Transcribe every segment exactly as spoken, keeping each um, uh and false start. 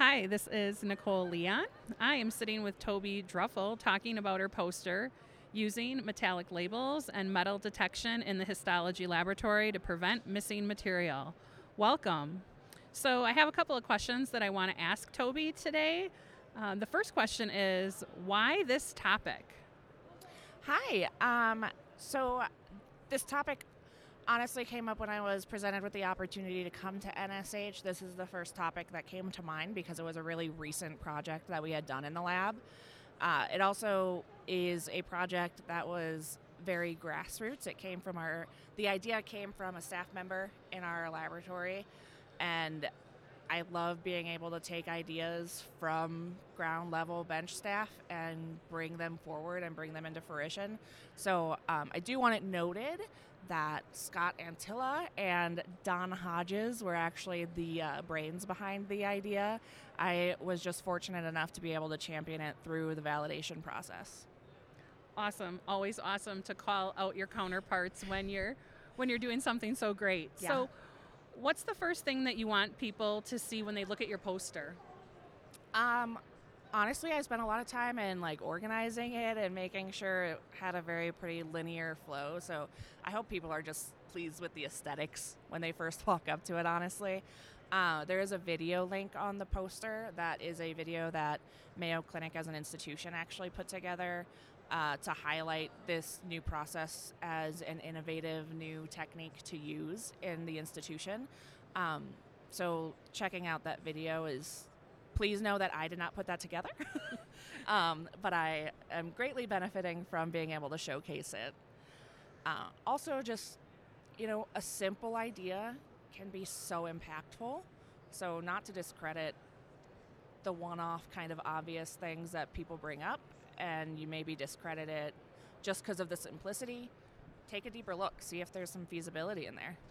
Hi, this is Nicole Leon. I am sitting with Toby Druffel talking about her poster using metallic labels and metal detection in the histology laboratory to prevent missing material. Welcome. So, I have a couple of questions that I want to ask Toby today. Uh, the first question is, why this topic? Hi. Um, so this topic honestly came up when I was presented with the opportunity to come to N S H. This is the first topic that came to mind because it was a really recent project that we had done in the lab. Uh, it also is a project that was very grassroots. It came from our, the idea came from a staff member in our laboratory, and I love being able to take ideas from ground level bench staff and bring them forward and bring them into fruition. So um, I do want it noted that Scott Antilla and Don Hodges were actually the uh, brains behind the idea. I was just fortunate enough to be able to champion it through the validation process. Awesome. Always awesome to call out your counterparts when you're when you're doing something so great. Yeah. So, what's the first thing that you want people to see when they look at your poster? Um, honestly, I spent a lot of time in like organizing it and making sure it had a very pretty linear flow. So I hope people are just pleased with the aesthetics when they first walk up to it. Honestly, uh, there is a video link on the poster. That is a video that Mayo Clinic as an institution actually put together uh, to highlight this new process as an innovative new technique to use in the institution. Um, so checking out that video is, please know that I did not put that together, um, but I am greatly benefiting from being able to showcase it. Uh, also, just, you know, a simple idea can be so impactful. So not to discredit the one-off kind of obvious things that people bring up, and you maybe discredit it just because of the simplicity. Take a deeper look, see if there's some feasibility in there.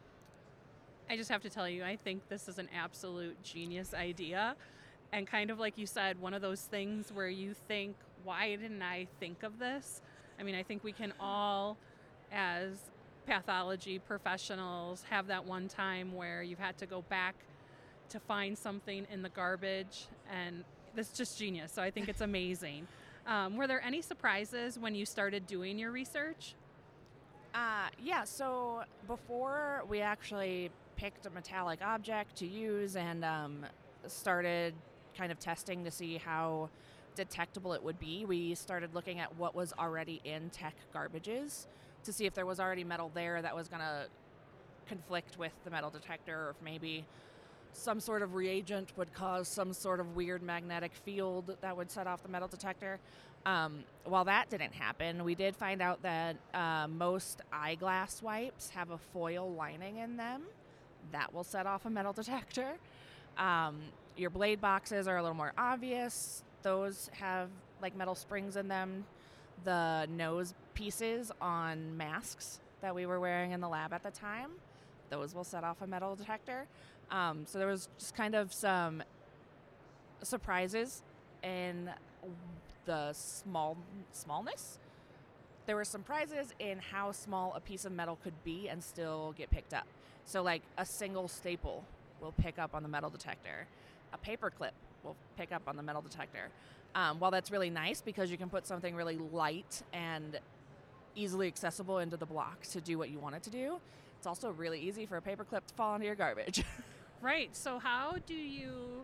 I just have to tell you, I think this is an absolute genius idea. And kind of like you said, one of those things where you think, why didn't I think of this? I mean, I think we can all, as pathology professionals, have that one time where you've had to go back to find something in the garbage, and that's just genius. So I think it's amazing. Um, were there any surprises when you started doing your research? Uh, yeah, so before we actually picked a metallic object to use and um, started kind of testing to see how detectable it would be, we started looking at what was already in tech garbages to see if there was already metal there that was going to conflict with the metal detector, or if maybe some sort of reagent would cause some sort of weird magnetic field that would set off the metal detector. Um, while that didn't happen, we did find out that uh, most eyeglass wipes have a foil lining in them that will set off a metal detector. Um, your blade boxes are a little more obvious. Those have like metal springs in them. The nose pieces on masks that we were wearing in the lab at the time, those will set off a metal detector. Um, so there was just kind of some surprises in the small smallness. There were surprises in how small a piece of metal could be and still get picked up. So like a single staple will pick up on the metal detector. A paper clip will pick up on the metal detector. Um, while that's really nice because you can put something really light and easily accessible into the block to do what you want it to do, it's also really easy for a paper clip to fall into your garbage. Right. So how do you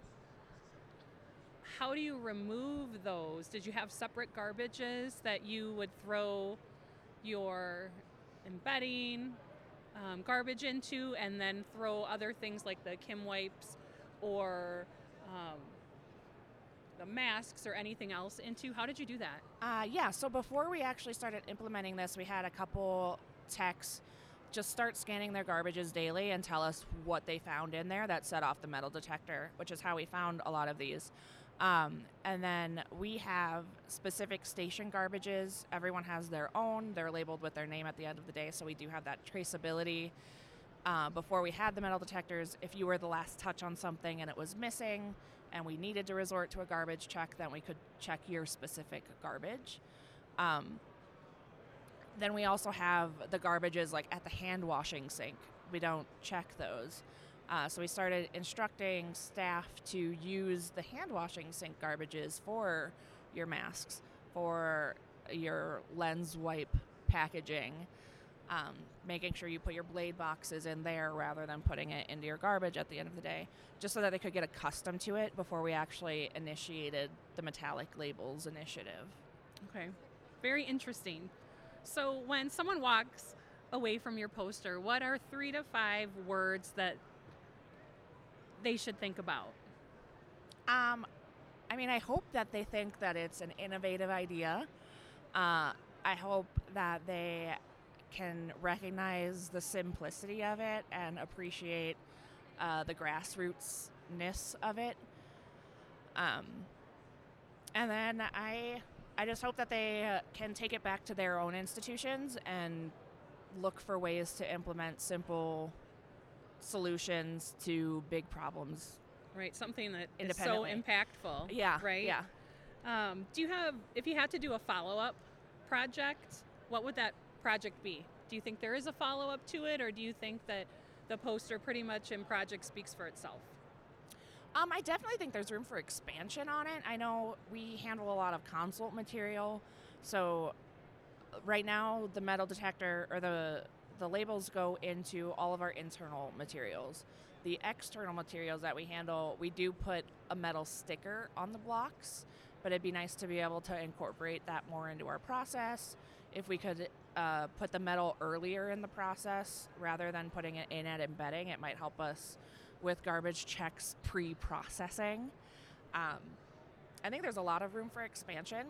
how do you remove those? Did you have separate garbages that you would throw your embedding um, garbage into, and then throw other things like the Kim wipes or um, the masks or anything else into? How did you do that? Uh, yeah, so before we actually started implementing this, we had a couple techs just start scanning their garbages daily and tell us what they found in there that set off the metal detector, which is how we found a lot of these. Um, and then we have specific station garbages. Everyone has their own. They're labeled with their name at the end of the day, so we do have that traceability. Uh, before we had the metal detectors, if you were the last touch on something and it was missing and we needed to resort to a garbage check, then we could check your specific garbage. Um, then we also have the garbages like at the hand washing sink. We don't check those. Uh, so we started instructing staff to use the hand washing sink garbages for your masks, for your lens wipe packaging, um, making sure you put your blade boxes in there rather than putting it into your garbage at the end of the day, just so that they could get accustomed to it before we actually initiated the metallic labels initiative. Okay, very interesting. So when someone walks away from your poster, what are three to five words that they should think about? Um, I mean, I hope that they think that it's an innovative idea. Uh, I hope that they can recognize the simplicity of it and appreciate uh, the grassrootsness of it. Um, and then I, I just hope that they uh, can take it back to their own institutions and look for ways to implement simple solutions to big problems. Right, something that is so Independently. impactful. Yeah, Right? yeah. Um, do you have, if you had to do a follow-up project, what would that project be? Do you think there is a follow-up to it, or do you think that the poster pretty much in project speaks for itself? Um, I definitely think there's room for expansion on it. I know we handle a lot of consult material, so right now the metal detector or the the labels go into all of our internal materials. The external materials that we handle, we do put a metal sticker on the blocks, but it'd be nice to be able to incorporate that more into our process. If we could uh, put the metal earlier in the process rather than putting it in at embedding, it might help us with garbage checks pre-processing. Um, I think there's a lot of room for expansion,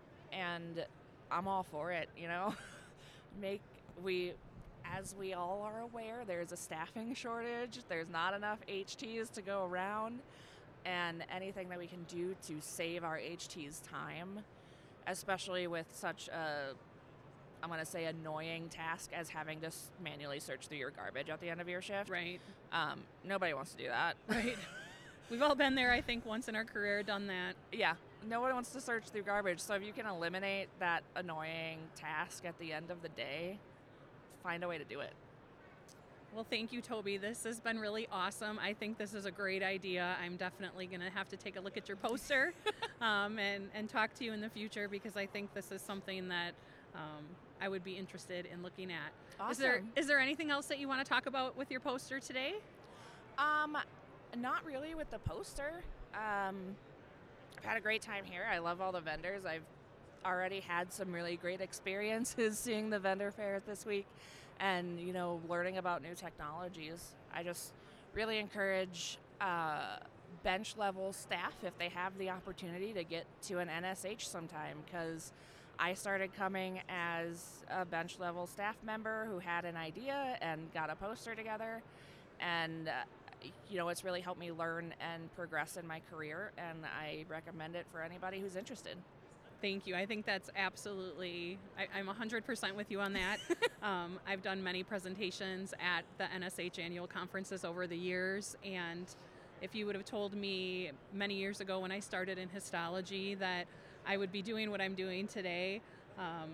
and I'm all for it, you know. Make we As we all are aware, there's a staffing shortage. There's not enough H Ts to go around, and anything that we can do to save our H Ts time, especially with such a, I'm going to say, annoying task as having to s- manually search through your garbage at the end of your shift. Right, Um, nobody wants to do that. right. We've all been there, I think, once in our career, done that. Yeah, nobody wants to search through garbage. So if you can eliminate that annoying task at the end of the day, find a way to do it. Well, thank you, Toby. This has been really awesome. I think this is a great idea. I'm definitely going to have to take a look at your poster um, and, and talk to you in the future, because I think this is something that um, I would be interested in looking at. Awesome. Is there is there anything else that you want to talk about with your poster today? Um, not really with the poster. Um, I've had a great time here. I love all the vendors. I've already had some really great experiences seeing the vendor fair this week and, you know, learning about new technologies. I just really encourage uh, bench level staff, if they have the opportunity, to get to an N S H sometime, because I started coming as a bench level staff member who had an idea and got a poster together, and uh, you know, it's really helped me learn and progress in my career, and I recommend it for anybody who's interested. Thank you. I think that's absolutely, I, I'm one hundred percent with you on that. um, I've done many presentations at the N S H annual conferences over the years, and if you would have told me many years ago when I started in histology that I would be doing what I'm doing today, um,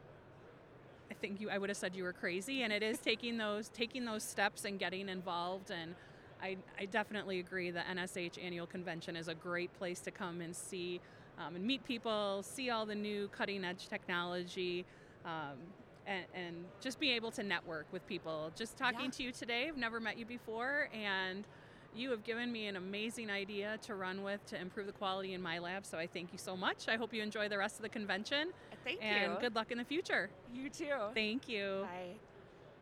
I think you, I would have said you were crazy. And it is taking those taking those steps and getting involved. And I, I definitely agree the N S H annual convention is a great place to come and see um, and meet people, see all the new cutting edge technology, um, and, and just be able to network with people. Just talking Yeah. to you today, I've never met you before, and you have given me an amazing idea to run with to improve the quality in my lab, so I thank you so much. I hope you enjoy the rest of the convention, Thank and you. good luck in the future. You too. Thank you. Bye.